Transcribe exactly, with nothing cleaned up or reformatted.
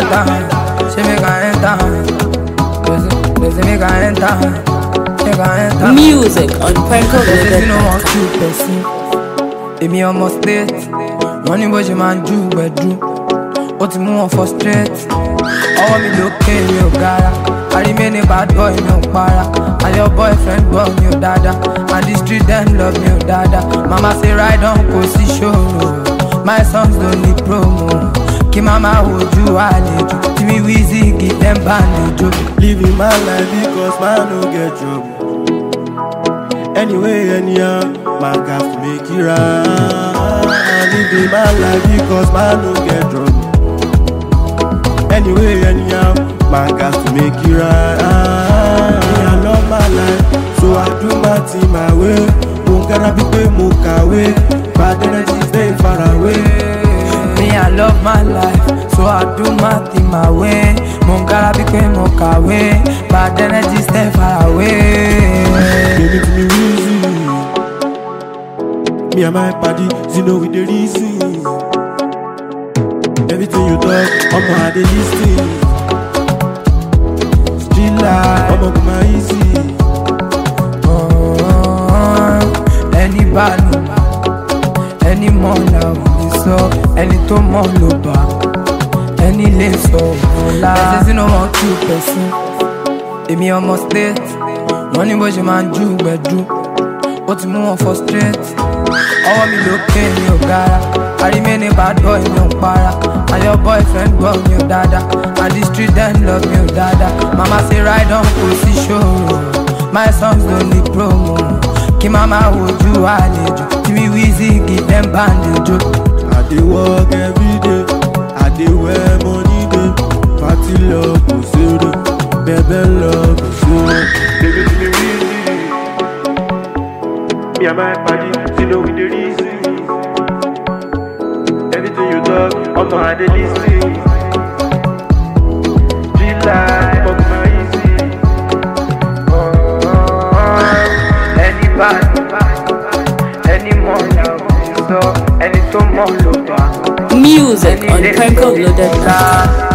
enter, she make I enter. They say make I enter, make I enter. Music on Pranko They say Loaded. you no want to person. Èmi ọmọ state, wọ́n ní bó ṣe máa ń ju gbẹ̀dú. Ó ti mú wọn frustrate. Ọwọ́ mi lókè mi ò gara. I remain a bad boy mi ò para. And your boyfriend gbọ́ mi ò dáadáa. And the street dem love mi ò dáadáa. Mama say ride on kò sí ṣòro. My songs don't need promo. Kí mama wojú àlejò. Tí mi Wizzy give them bandage. Living my life because man no get trouble. Anyway, anyhow, man got to make it right. Living my life because man no get trouble. Anyway, anyhow, man got to make it right. I love my life, so I do my thing my way. Don't gotta be pay more away. Bad energy stay far away. Me, I love my life, so I do my thing my way. Mon gotta be quick, mon away. Bad energy stay far away. Give it to me easy. Me and my party, you know with the reason. Everything you talk, I'm gonna the listen. Street life, I'm gonna easy. Oh, any value, any more now, so any to more loba, any less so la. This is no one two person. Èmi ọmọ state, wọ́n ní bó ṣe máa ń ju gbẹ̀dú. Ó ti mú wọn frustrate. Ọwọ́ mi lókè mi ò gara. I remain a bad boy mi ò para. And your boyfriend gbọ́ mi ò dáadáa. And the street dem love mi ò dáadáa. Mama say ride on kò sí ṣòro. My songs don't need promo. Kí mama wojú àlejò. Tí mi Wizzy give them bandage. I dey work every day, I dey wear money day. Party love go zero, baby love go zero. Baby to me easy. Me and my party, you know with the reason. Everything you talk, I'm not the listen. Street life, I'm not easy. Oh, any bad, any more now, so any to more loba. Music on Pranko Loaded.